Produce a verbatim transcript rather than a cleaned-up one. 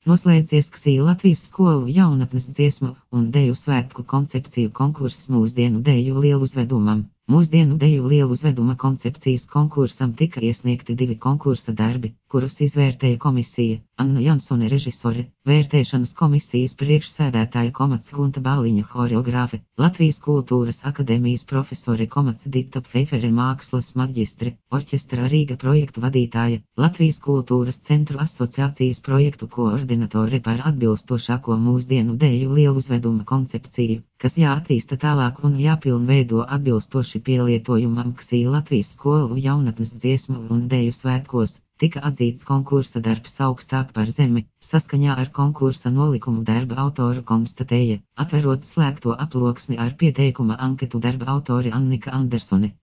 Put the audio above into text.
Noslēdzies Ksī Latvijas skolu jaunatnes dziesmu un deju svētku koncepciju konkurss mūsdienu deju lieluzvedumam. Mūsdienu deju lieluzveduma koncepcijas konkursam tika iesniegti divi konkursa darbi, kurus izvērtēja komisija, Anna Jansone režisore, vērtēšanas komisijas priekšsēdētāja komats Gunta Bāliņa horeogrāfe, Latvijas kultūras akadēmijas profesore komats Dita Pfeifere mākslas maģistre, orķestra Rīga projektu vadītāja, Latvijas kultūras centru asociācijas projektu koordinatore par atbilstošāko mūsdienu deju lieluzveduma koncepciju, kas jāattīsta tālāk un jāpilnveido atbilstoši pielietojumam Ksī Latvijas skolu jaunatnes dziesmu un deju svētkos, tika atzīts konkursa darbs augstāk par zemi, saskaņā ar konkursa nolikumu darba autoru konstatēja, atverot slēgto aploksni ar pieteikuma anketu darba autori Annika Andersone.